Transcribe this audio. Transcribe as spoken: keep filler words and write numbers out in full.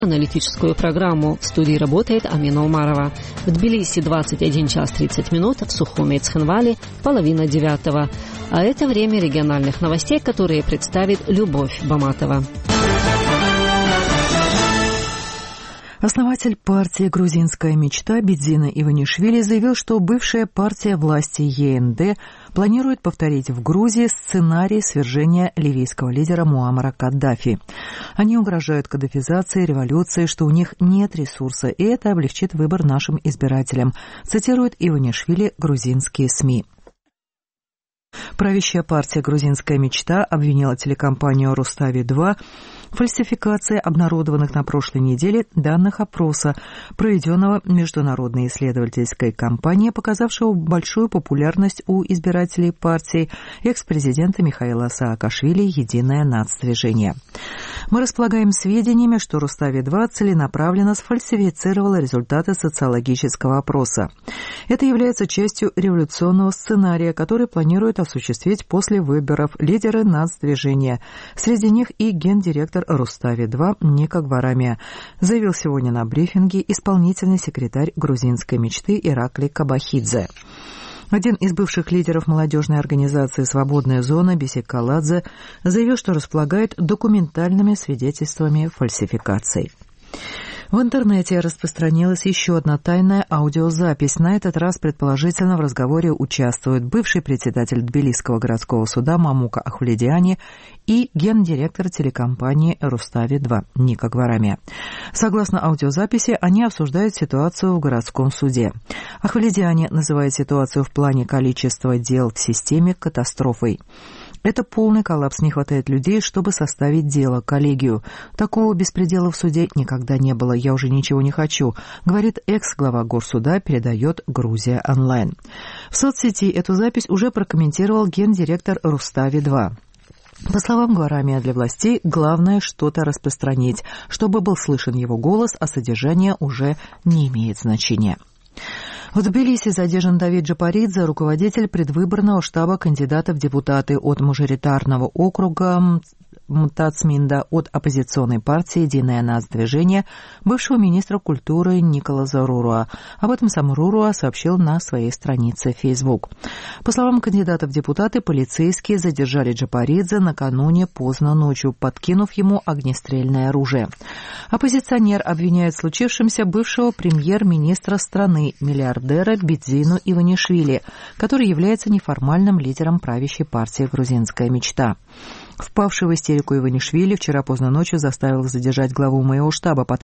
Аналитическую программу. В студии работает Амина Умарова. В Тбилиси двадцать один час тридцать минут, в Сухуме и Цхинвале половина девятого. А это время региональных новостей, которые представит Любовь Баматова. Основатель партии «Грузинская мечта» Бидзина Иванишвили заявил, что бывшая партия власти Е Н Д планирует повторить в Грузии сценарий свержения ливийского лидера Муаммара Каддафи. Они угрожают каддафизацией, революцией, что у них нет ресурса, и это облегчит выбор нашим избирателям, цитирует Иванишвили грузинские СМИ. Правящая партия «Грузинская мечта» обвинила телекомпанию «Рустави-два» в фальсификации обнародованных на прошлой неделе данных опроса, проведенного международной исследовательской компанией, показавшего большую популярность у избирателей партии экс-президента Михаила Саакашвили «Единое нацдвижение». Мы располагаем сведениями, что Рустави-два целенаправленно сфальсифицировала результаты социологического опроса. Это является частью революционного сценария, который планирует осуществить после выборов лидеры нацдвижения. Среди них и гендиректор Рустави-два Ника Гварамия, заявил сегодня на брифинге исполнительный секретарь грузинской мечты Иракли Кабахидзе. Один из бывших лидеров молодежной организации «Свободная зона» Бисек Каладзе заявил, что располагает документальными свидетельствами фальсификаций. В интернете распространилась еще одна тайная аудиозапись. На этот раз, предположительно, в разговоре участвуют бывший председатель Тбилисского городского суда Мамука Ахвледиани и гендиректор телекомпании «Рустави-два» Ника Гварамия. Согласно аудиозаписи, они обсуждают ситуацию в городском суде. Ахвледиани называет ситуацию в плане количества дел в системе катастрофой. Это полный коллапс, не хватает людей, чтобы составить дело, коллегию. Такого беспредела в суде никогда не было, я уже ничего не хочу, говорит экс-глава горсуда, передает Грузия онлайн. В соцсети эту запись уже прокомментировал гендиректор Рустави-два. По словам Гварамия, для властей главное что-то распространить, чтобы был слышен его голос, а содержание уже не имеет значения. В Тбилиси задержан Давид Джапаридзе, руководитель предвыборного штаба кандидата в депутаты от мажоритарного округа Тацминда от оппозиционной партии «Единое нацдвижение» бывшего министра культуры Николаса Руруа. Об этом сам Руруа сообщил на своей странице в Facebook. По словам кандидата в депутаты, полицейские задержали Джапаридзе накануне поздно ночью, подкинув ему огнестрельное оружие. Оппозиционер обвиняет в случившемся бывшего премьер-министра страны, миллиардера Бидзину Иванишвили, который является неформальным лидером правящей партии «Грузинская мечта». Впавший в истерику Иванишвили вчера поздно ночью заставил задержать главу моего штаба,